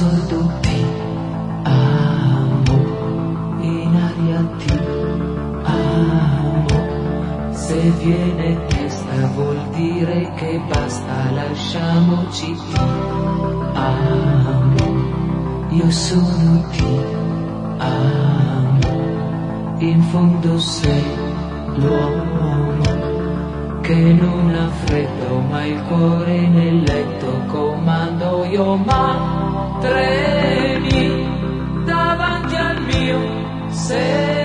sordo ti amo, in aria ti amo. Se viene questa vuol dire che basta, lasciamoci, ti amo. Io sono ti amo, in fondo sei l'uomo che non ha freddo, ma il cuore nel letto comando io, ma tremi davanti al mio se